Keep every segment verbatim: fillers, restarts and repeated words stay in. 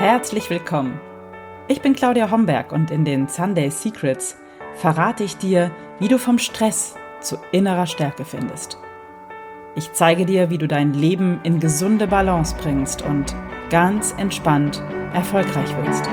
Herzlich willkommen. Ich bin Claudia Homberg und in den Sunday Secrets verrate ich dir, wie du vom Stress zu innerer Stärke findest. Ich zeige dir, wie du dein Leben in gesunde Balance bringst und ganz entspannt erfolgreich wirst.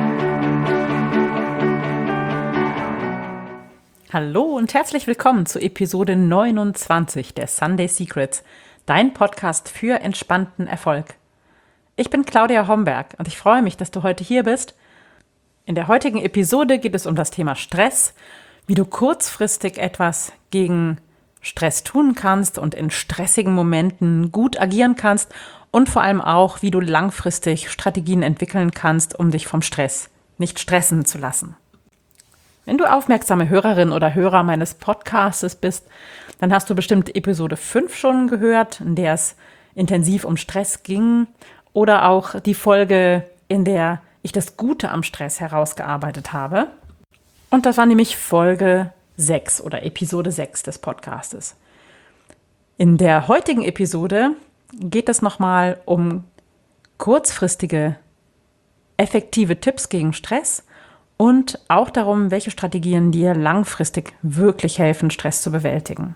Hallo und herzlich willkommen zu Episode neunundzwanzig der Sunday Secrets, dein Podcast für entspannten Erfolg. Ich bin Claudia Homberg und ich freue mich, dass du heute hier bist. In der heutigen Episode geht es um das Thema Stress, wie du kurzfristig etwas gegen Stress tun kannst und in stressigen Momenten gut agieren kannst und vor allem auch, wie du langfristig Strategien entwickeln kannst, um dich vom Stress nicht stressen zu lassen. Wenn du aufmerksame Hörerin oder Hörer meines Podcasts bist, dann hast du bestimmt Episode fünf schon gehört, in der es intensiv um Stress ging. Oder auch die Folge, in der ich das Gute am Stress herausgearbeitet habe. Und das war nämlich Folge sechs oder Episode sechs des Podcastes. In der heutigen Episode geht es nochmal um kurzfristige, effektive Tipps gegen Stress und auch darum, welche Strategien dir langfristig wirklich helfen, Stress zu bewältigen.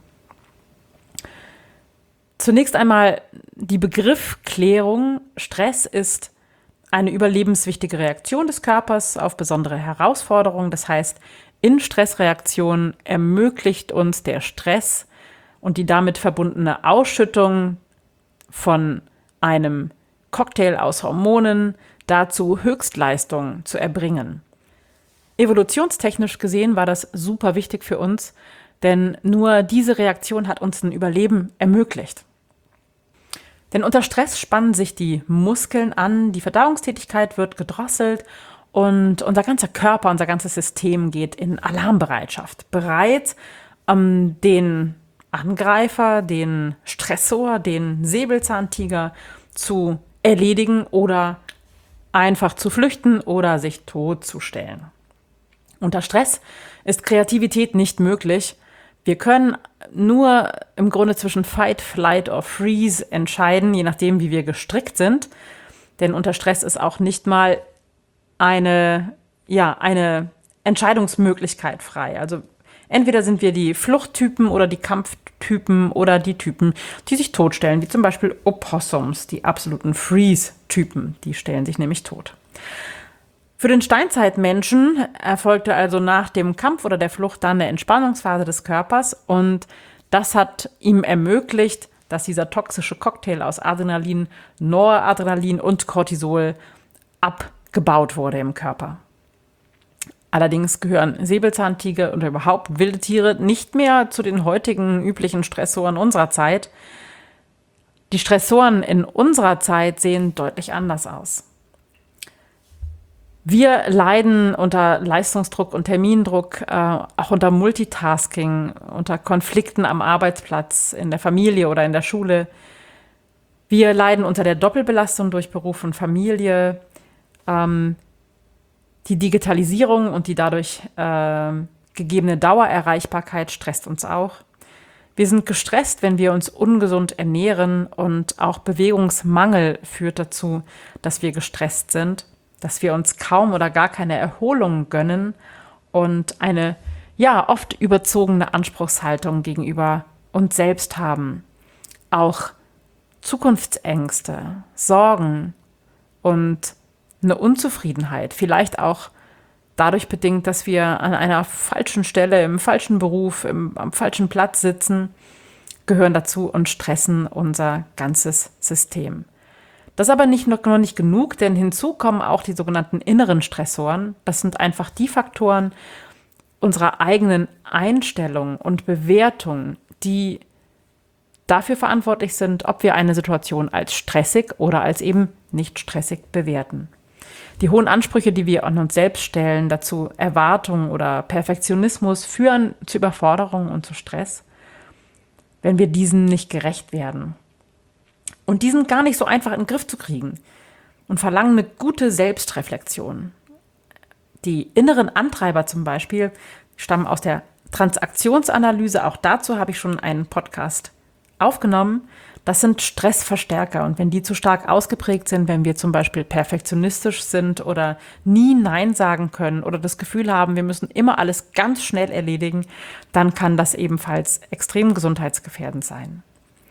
Zunächst einmal die Begriffsklärung. Stress ist eine überlebenswichtige Reaktion des Körpers auf besondere Herausforderungen. Das heißt, in Stressreaktionen ermöglicht uns der Stress und die damit verbundene Ausschüttung von einem Cocktail aus Hormonen dazu, Höchstleistungen zu erbringen. Evolutionstechnisch gesehen war das super wichtig für uns, denn nur diese Reaktion hat uns ein Überleben ermöglicht. Denn unter Stress spannen sich die Muskeln an, die Verdauungstätigkeit wird gedrosselt und unser ganzer Körper, unser ganzes System geht in Alarmbereitschaft, bereit, ähm, den Angreifer, den Stressor, den Säbelzahntiger zu erledigen oder einfach zu flüchten oder sich totzustellen. Unter Stress ist Kreativität nicht möglich. Wir können nur im Grunde zwischen Fight, Flight or Freeze entscheiden, je nachdem, wie wir gestrickt sind. Denn unter Stress ist auch nicht mal eine, ja, eine Entscheidungsmöglichkeit frei. Also entweder sind wir die Fluchttypen oder die Kampftypen oder die Typen, die sich totstellen, wie zum Beispiel Opossums, die absoluten Freeze-Typen. Die stellen sich nämlich tot. Für den Steinzeitmenschen erfolgte also nach dem Kampf oder der Flucht dann eine Entspannungsphase des Körpers und das hat ihm ermöglicht, dass dieser toxische Cocktail aus Adrenalin, Noradrenalin und Cortisol abgebaut wurde im Körper. Allerdings gehören Säbelzahntiger oder überhaupt wilde Tiere nicht mehr zu den heutigen üblichen Stressoren unserer Zeit. Die Stressoren in unserer Zeit sehen deutlich anders aus. Wir leiden unter Leistungsdruck und Termindruck, äh, auch unter Multitasking, unter Konflikten am Arbeitsplatz, in der Familie oder in der Schule. Wir leiden unter der Doppelbelastung durch Beruf und Familie. Ähm, die Digitalisierung und die dadurch äh, gegebene Dauererreichbarkeit stresst uns auch. Wir sind gestresst, wenn wir uns ungesund ernähren und auch Bewegungsmangel führt dazu, dass wir gestresst sind, dass wir uns kaum oder gar keine Erholung gönnen und eine, ja, oft überzogene Anspruchshaltung gegenüber uns selbst haben. Auch Zukunftsängste, Sorgen und eine Unzufriedenheit, vielleicht auch dadurch bedingt, dass wir an einer falschen Stelle, im falschen Beruf, im, am falschen Platz sitzen, gehören dazu und stressen unser ganzes System. Das ist aber nicht noch nicht genug, denn hinzu kommen auch die sogenannten inneren Stressoren. Das sind einfach die Faktoren unserer eigenen Einstellung und Bewertung, die dafür verantwortlich sind, ob wir eine Situation als stressig oder als eben nicht stressig bewerten. Die hohen Ansprüche, die wir an uns selbst stellen, dazu Erwartungen oder Perfektionismus, führen zu Überforderung und zu Stress, wenn wir diesen nicht gerecht werden. Und die sind gar nicht so einfach in den Griff zu kriegen und verlangen eine gute Selbstreflexion. Die inneren Antreiber zum Beispiel stammen aus der Transaktionsanalyse. Auch dazu habe ich schon einen Podcast aufgenommen. Das sind Stressverstärker und wenn die zu stark ausgeprägt sind, wenn wir zum Beispiel perfektionistisch sind oder nie Nein sagen können oder das Gefühl haben, wir müssen immer alles ganz schnell erledigen, dann kann das ebenfalls extrem gesundheitsgefährdend sein.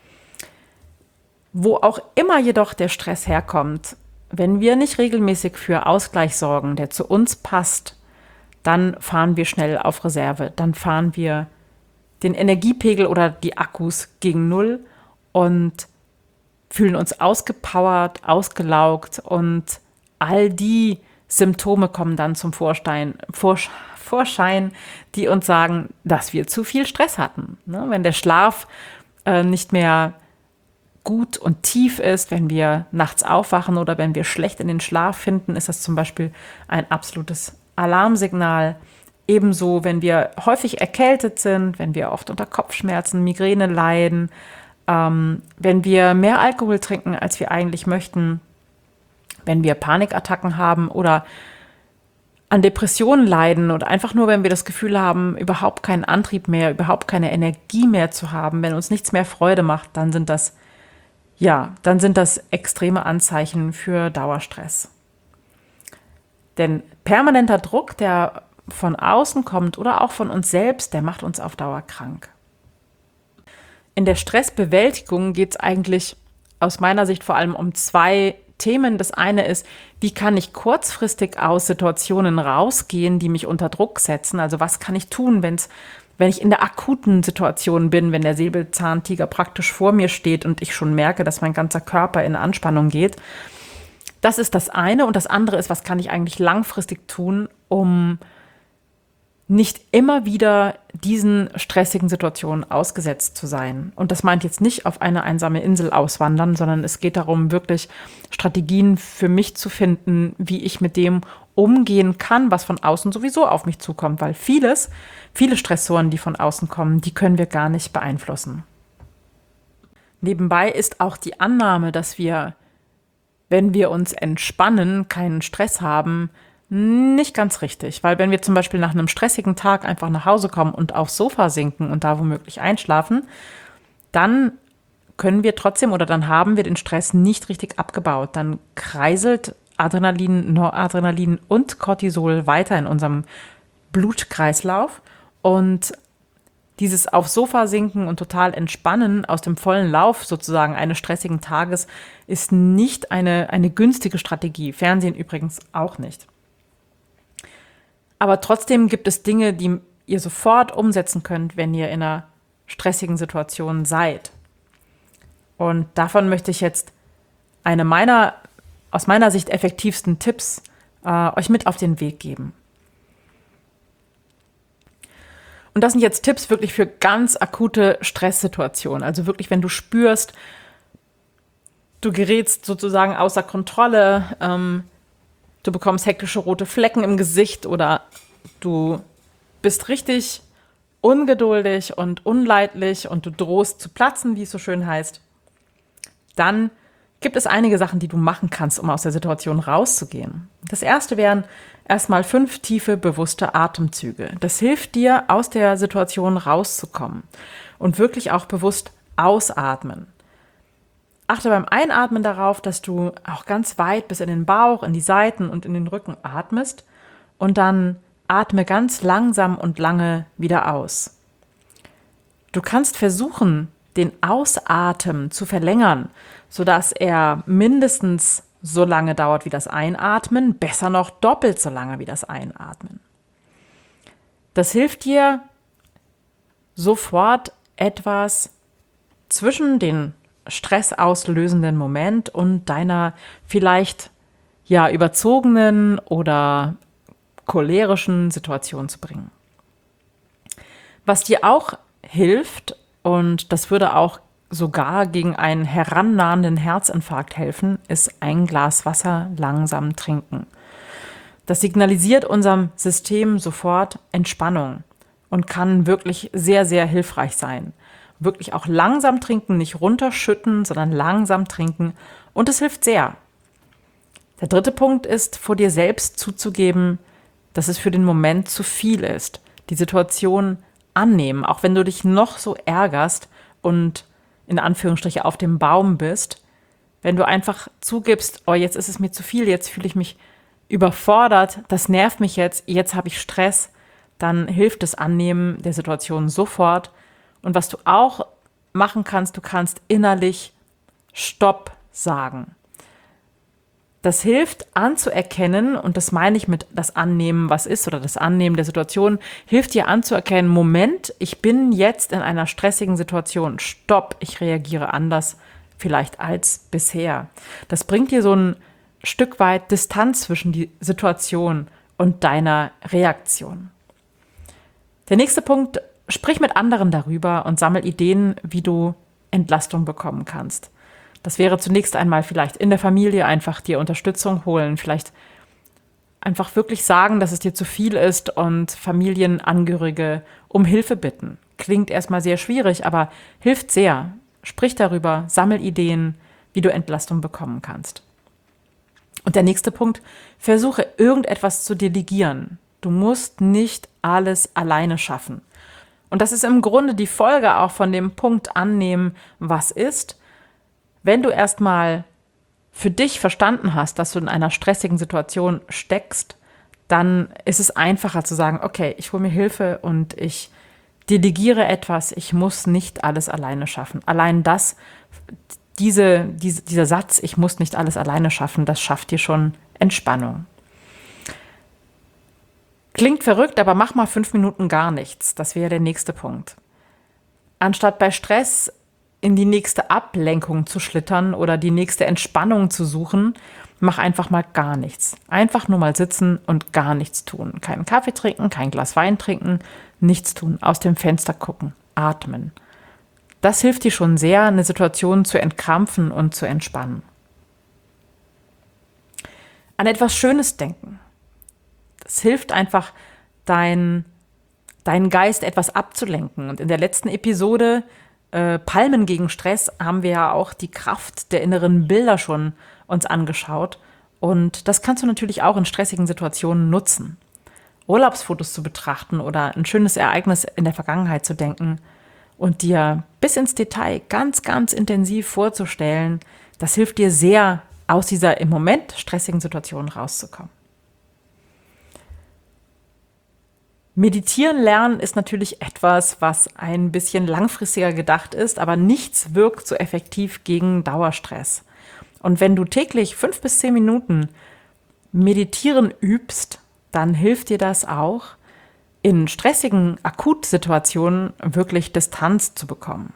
Wo auch immer jedoch der Stress herkommt, wenn wir nicht regelmäßig für Ausgleich sorgen, der zu uns passt, dann fahren wir schnell auf Reserve, dann fahren wir den Energiepegel oder die Akkus gegen Null und fühlen uns ausgepowert, ausgelaugt und all die Symptome kommen dann zum Vorstein, Vorsch- Vorschein, die uns sagen, dass wir zu viel Stress hatten. Ne? Wenn der Schlaf äh, nicht mehr gut und tief ist, wenn wir nachts aufwachen oder wenn wir schlecht in den Schlaf finden, ist das zum Beispiel ein absolutes Alarmsignal. Ebenso, wenn wir häufig erkältet sind, wenn wir oft unter Kopfschmerzen, Migräne leiden, ähm, wenn wir mehr Alkohol trinken, als wir eigentlich möchten, wenn wir Panikattacken haben oder an Depressionen leiden oder einfach nur, wenn wir das Gefühl haben, überhaupt keinen Antrieb mehr, überhaupt keine Energie mehr zu haben, wenn uns nichts mehr Freude macht, dann sind das, ja, dann sind das extreme Anzeichen für Dauerstress. Denn permanenter Druck, der von außen kommt oder auch von uns selbst, der macht uns auf Dauer krank. In der Stressbewältigung geht es eigentlich aus meiner Sicht vor allem um zwei Themen. Das eine ist, wie kann ich kurzfristig aus Situationen rausgehen, die mich unter Druck setzen? Also was kann ich tun, wenn's, wenn ich in der akuten Situation bin, wenn der Säbelzahntiger praktisch vor mir steht und ich schon merke, dass mein ganzer Körper in Anspannung geht. Das ist das eine. Und das andere ist, was kann ich eigentlich langfristig tun, um nicht immer wieder diesen stressigen Situationen ausgesetzt zu sein. Und das meint jetzt nicht auf eine einsame Insel auswandern, sondern es geht darum, wirklich Strategien für mich zu finden, wie ich mit dem umgehen kann, was von außen sowieso auf mich zukommt. Weil vieles, viele Stressoren, die von außen kommen, die können wir gar nicht beeinflussen. Nebenbei ist auch die Annahme, dass wir, wenn wir uns entspannen, keinen Stress haben, nicht ganz richtig, weil wenn wir zum Beispiel nach einem stressigen Tag einfach nach Hause kommen und aufs Sofa sinken und da womöglich einschlafen, dann können wir trotzdem oder dann haben wir den Stress nicht richtig abgebaut. Dann kreiselt Adrenalin, Noradrenalin und Cortisol weiter in unserem Blutkreislauf und dieses aufs Sofa sinken und total entspannen aus dem vollen Lauf sozusagen eines stressigen Tages ist nicht eine, eine günstige Strategie. Fernsehen übrigens auch nicht. Aber trotzdem gibt es Dinge, die ihr sofort umsetzen könnt, wenn ihr in einer stressigen Situation seid. Und davon möchte ich jetzt eine meiner, aus meiner Sicht effektivsten Tipps äh, euch mit auf den Weg geben. Und das sind jetzt Tipps wirklich für ganz akute Stresssituationen. Also wirklich, wenn du spürst, du gerätst sozusagen außer Kontrolle, ähm, du bekommst hektische rote Flecken im Gesicht oder du bist richtig ungeduldig und unleidlich und du drohst zu platzen, wie es so schön heißt, dann gibt es einige Sachen, die du machen kannst, um aus der Situation rauszugehen. Das erste wären erstmal fünf tiefe, bewusste Atemzüge. Das hilft dir, aus der Situation rauszukommen und wirklich auch bewusst ausatmen. Achte beim Einatmen darauf, dass du auch ganz weit bis in den Bauch, in die Seiten und in den Rücken atmest und dann atme ganz langsam und lange wieder aus. Du kannst versuchen, den Ausatmen zu verlängern, sodass er mindestens so lange dauert wie das Einatmen, besser noch doppelt so lange wie das Einatmen. Das hilft dir, sofort etwas zwischen den stressauslösenden Moment und deiner vielleicht ja überzogenen oder cholerischen Situation zu bringen. Was dir auch hilft, und das würde auch sogar gegen einen herannahenden Herzinfarkt helfen, ist ein Glas Wasser langsam trinken. Das signalisiert unserem System sofort Entspannung und kann wirklich sehr, sehr hilfreich sein. Wirklich auch langsam trinken, nicht runterschütten, sondern langsam trinken und es hilft sehr. Der dritte Punkt ist, vor dir selbst zuzugeben, dass es für den Moment zu viel ist. Die Situation annehmen, auch wenn du dich noch so ärgerst und in Anführungsstriche auf dem Baum bist, wenn du einfach zugibst, oh, jetzt ist es mir zu viel, jetzt fühle ich mich überfordert, das nervt mich jetzt, jetzt habe ich Stress, dann hilft das Annehmen der Situation sofort. Und was du auch machen kannst, du kannst innerlich Stopp sagen. Das hilft anzuerkennen, und das meine ich mit das Annehmen, was ist, oder das Annehmen der Situation, hilft dir anzuerkennen, Moment, ich bin jetzt in einer stressigen Situation, Stopp, ich reagiere anders vielleicht als bisher. Das bringt dir so ein Stück weit Distanz zwischen die Situation und deiner Reaktion. Der nächste Punkt, sprich mit anderen darüber und sammel Ideen, wie du Entlastung bekommen kannst. Das wäre zunächst einmal vielleicht in der Familie einfach dir Unterstützung holen, vielleicht einfach wirklich sagen, dass es dir zu viel ist und Familienangehörige um Hilfe bitten. Klingt erstmal sehr schwierig, aber hilft sehr. Sprich darüber, sammel Ideen, wie du Entlastung bekommen kannst. Und der nächste Punkt, versuche irgendetwas zu delegieren. Du musst nicht alles alleine schaffen. Und das ist im Grunde die Folge auch von dem Punkt annehmen, was ist. Wenn du erstmal für dich verstanden hast, dass du in einer stressigen Situation steckst, dann ist es einfacher zu sagen, okay, ich hole mir Hilfe und ich delegiere etwas, ich muss nicht alles alleine schaffen. Allein das, diese, diese, dieser Satz, ich muss nicht alles alleine schaffen, das schafft dir schon Entspannung. Klingt verrückt, aber mach mal fünf Minuten gar nichts. Das wäre der nächste Punkt. Anstatt bei Stress in die nächste Ablenkung zu schlittern oder die nächste Entspannung zu suchen, mach einfach mal gar nichts. Einfach nur mal sitzen und gar nichts tun. Keinen Kaffee trinken, kein Glas Wein trinken, nichts tun. Aus dem Fenster gucken, atmen. Das hilft dir schon sehr, eine Situation zu entkrampfen und zu entspannen. An etwas Schönes denken. Das hilft einfach, dein, deinen Geist etwas abzulenken. Und in der letzten Episode äh, Palmen gegen Stress haben wir ja auch die Kraft der inneren Bilder schon uns angeschaut. Und das kannst du natürlich auch in stressigen Situationen nutzen. Urlaubsfotos zu betrachten oder ein schönes Ereignis in der Vergangenheit zu denken und dir bis ins Detail ganz, ganz intensiv vorzustellen, das hilft dir sehr, aus dieser im Moment stressigen Situation rauszukommen. Meditieren lernen ist natürlich etwas, was ein bisschen langfristiger gedacht ist, aber nichts wirkt so effektiv gegen Dauerstress. Und wenn du täglich fünf bis zehn Minuten meditieren übst, dann hilft dir das auch, in stressigen Akutsituationen wirklich Distanz zu bekommen.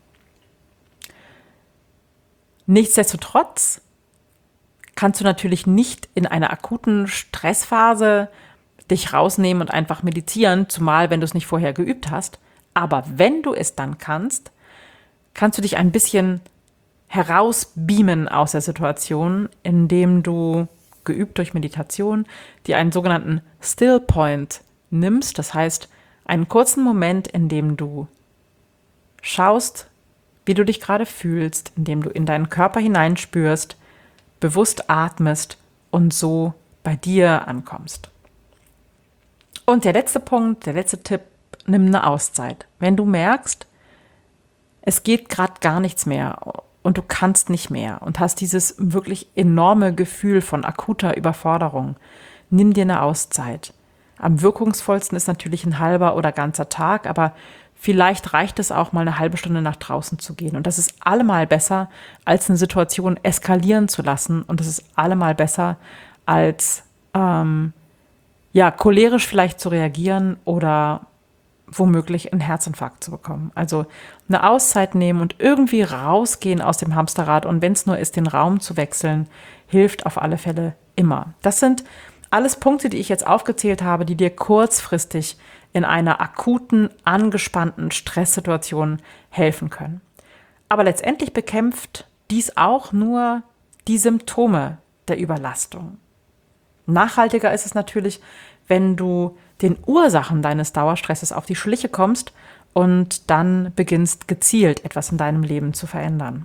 Nichtsdestotrotz kannst du natürlich nicht in einer akuten Stressphase dich rausnehmen und einfach meditieren, zumal wenn du es nicht vorher geübt hast. Aber wenn du es dann kannst, kannst du dich ein bisschen herausbeamen aus der Situation, indem du, geübt durch Meditation, dir einen sogenannten Still Point nimmst. Das heißt, einen kurzen Moment, in dem du schaust, wie du dich gerade fühlst, in dem du in deinen Körper hineinspürst, bewusst atmest und so bei dir ankommst. Und der letzte Punkt, der letzte Tipp, nimm eine Auszeit. Wenn du merkst, es geht gerade gar nichts mehr und du kannst nicht mehr und hast dieses wirklich enorme Gefühl von akuter Überforderung, nimm dir eine Auszeit. Am wirkungsvollsten ist natürlich ein halber oder ganzer Tag, aber vielleicht reicht es auch mal eine halbe Stunde nach draußen zu gehen. Und das ist allemal besser, als eine Situation eskalieren zu lassen. Und das ist allemal besser, als ähm, ja, cholerisch vielleicht zu reagieren oder womöglich einen Herzinfarkt zu bekommen. Also eine Auszeit nehmen und irgendwie rausgehen aus dem Hamsterrad. Und wenn es nur ist, den Raum zu wechseln, hilft auf alle Fälle immer. Das sind alles Punkte, die ich jetzt aufgezählt habe, die dir kurzfristig in einer akuten, angespannten Stresssituation helfen können. Aber letztendlich bekämpft dies auch nur die Symptome der Überlastung. Nachhaltiger ist es natürlich, wenn du den Ursachen deines Dauerstresses auf die Schliche kommst und dann beginnst gezielt etwas in deinem Leben zu verändern.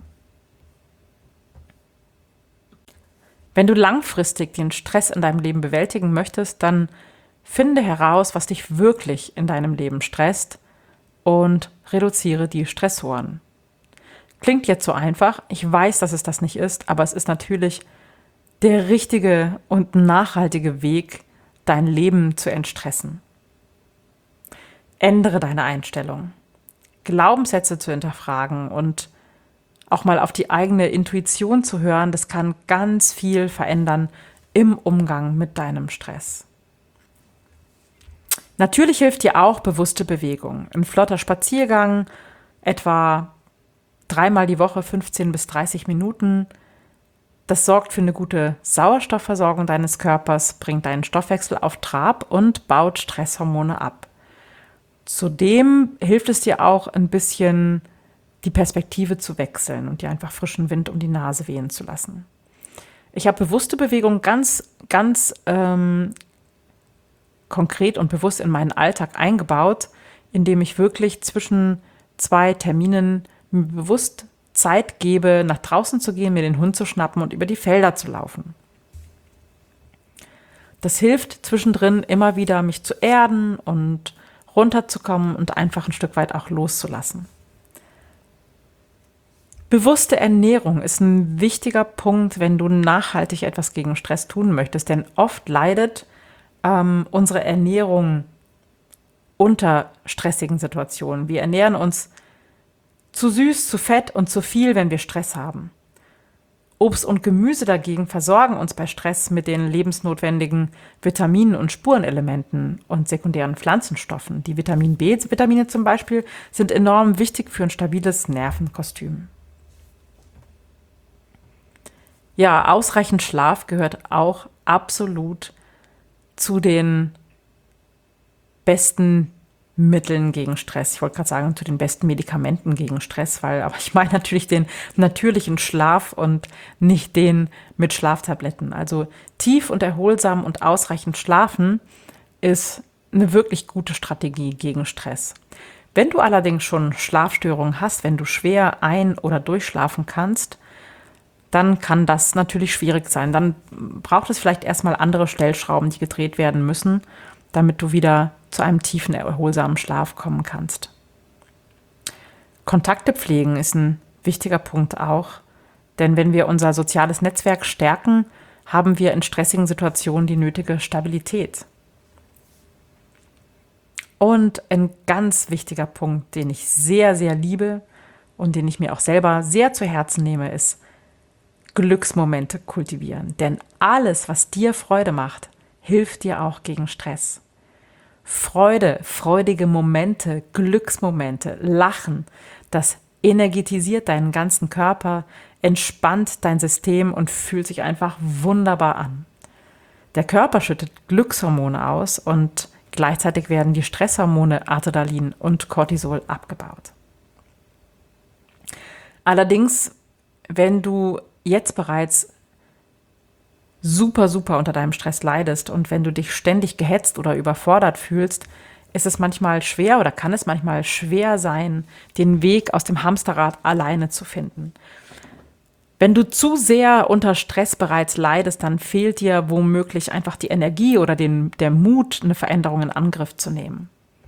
Wenn du langfristig den Stress in deinem Leben bewältigen möchtest, dann finde heraus, was dich wirklich in deinem Leben stresst und reduziere die Stressoren. Klingt jetzt so einfach. Ich weiß, dass es das nicht ist, aber es ist natürlich der richtige und nachhaltige Weg, dein Leben zu entstressen. Ändere deine Einstellung. Glaubenssätze zu hinterfragen und auch mal auf die eigene Intuition zu hören, das kann ganz viel verändern im Umgang mit deinem Stress. Natürlich hilft dir auch bewusste Bewegung. Ein flotter Spaziergang, etwa dreimal die Woche, fünfzehn bis dreißig Minuten. Das sorgt für eine gute Sauerstoffversorgung deines Körpers, bringt deinen Stoffwechsel auf Trab und baut Stresshormone ab. Zudem hilft es dir auch ein bisschen, die Perspektive zu wechseln und dir einfach frischen Wind um die Nase wehen zu lassen. Ich habe bewusste Bewegung ganz, ganz ähm, konkret und bewusst in meinen Alltag eingebaut, indem ich wirklich zwischen zwei Terminen mir bewusst Zeit gebe, nach draußen zu gehen, mir den Hund zu schnappen und über die Felder zu laufen. Das hilft zwischendrin immer wieder, mich zu erden und runterzukommen und einfach ein Stück weit auch loszulassen. Bewusste Ernährung ist ein wichtiger Punkt, wenn du nachhaltig etwas gegen Stress tun möchtest, denn oft leidet ähm, unsere Ernährung unter stressigen Situationen. Wir ernähren uns zu süß, zu fett und zu viel, wenn wir Stress haben. Obst und Gemüse dagegen versorgen uns bei Stress mit den lebensnotwendigen Vitaminen und Spurenelementen und sekundären Pflanzenstoffen. Die Vitamin B-Vitamine zum Beispiel sind enorm wichtig für ein stabiles Nervenkostüm. Ja, ausreichend Schlaf gehört auch absolut zu den besten Mitteln gegen Stress. Ich wollte gerade sagen, zu den besten Medikamenten gegen Stress, weil, aber ich meine natürlich den natürlichen Schlaf und nicht den mit Schlaftabletten. Also tief und erholsam und ausreichend schlafen ist eine wirklich gute Strategie gegen Stress. Wenn du allerdings schon Schlafstörungen hast, wenn du schwer ein- oder durchschlafen kannst, dann kann das natürlich schwierig sein. Dann braucht es vielleicht erstmal andere Stellschrauben, die gedreht werden müssen, damit du wieder zu einem tiefen, erholsamen Schlaf kommen kannst. Kontakte pflegen ist ein wichtiger Punkt auch, denn wenn wir unser soziales Netzwerk stärken, haben wir in stressigen Situationen die nötige Stabilität. Und ein ganz wichtiger Punkt, den ich sehr, sehr liebe und den ich mir auch selber sehr zu Herzen nehme, ist Glücksmomente kultivieren. Denn alles, was dir Freude macht, hilft dir auch gegen Stress. Freude, freudige Momente, Glücksmomente, Lachen, das energetisiert deinen ganzen Körper, entspannt dein System und fühlt sich einfach wunderbar an. Der Körper schüttet Glückshormone aus und gleichzeitig werden die Stresshormone Adrenalin und Cortisol abgebaut. Allerdings, wenn du jetzt bereits super, super unter deinem Stress leidest und wenn du dich ständig gehetzt oder überfordert fühlst, ist es manchmal schwer oder kann es manchmal schwer sein, den Weg aus dem Hamsterrad alleine zu finden. Wenn du zu sehr unter Stress bereits leidest, dann fehlt dir womöglich einfach die Energie oder den, der Mut, eine Veränderung in Angriff zu nehmen.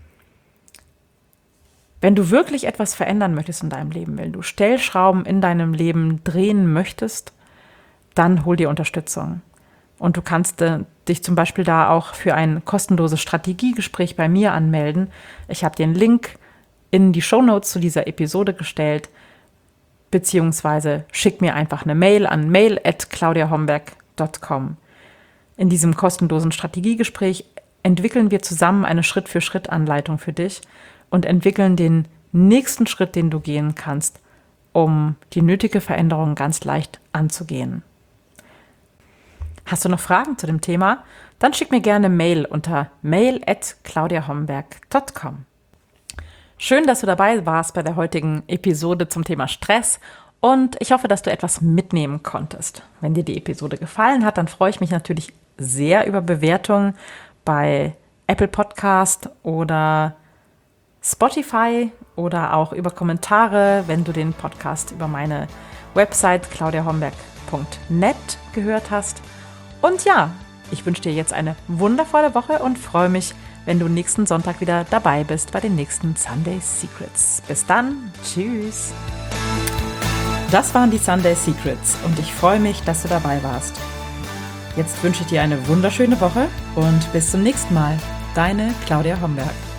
Wenn du wirklich etwas verändern möchtest in deinem Leben, wenn du Stellschrauben in deinem Leben drehen möchtest, dann hol dir Unterstützung. Und du kannst äh, dich zum Beispiel da auch für ein kostenloses Strategiegespräch bei mir anmelden. Ich habe den Link in die Shownotes zu dieser Episode gestellt, beziehungsweise schick mir einfach eine Mail an mail at claudia homberg punkt com. In diesem kostenlosen Strategiegespräch entwickeln wir zusammen eine Schritt-für-Schritt-Anleitung für dich und entwickeln den nächsten Schritt, den du gehen kannst, um die nötige Veränderung ganz leicht anzugehen. Hast du noch Fragen zu dem Thema? Dann schick mir gerne eine Mail unter mail at claudia homberg punkt com. Schön, dass du dabei warst bei der heutigen Episode zum Thema Stress und ich hoffe, dass du etwas mitnehmen konntest. Wenn dir die Episode gefallen hat, dann freue ich mich natürlich sehr über Bewertungen bei Apple Podcast oder Spotify oder auch über Kommentare, wenn du den Podcast über meine Website claudia homberg punkt net gehört hast. Und ja, ich wünsche dir jetzt eine wundervolle Woche und freue mich, wenn du nächsten Sonntag wieder dabei bist bei den nächsten Sunday Secrets. Bis dann, tschüss. Das waren die Sunday Secrets und ich freue mich, dass du dabei warst. Jetzt wünsche ich dir eine wunderschöne Woche und bis zum nächsten Mal. Deine Claudia Homberg.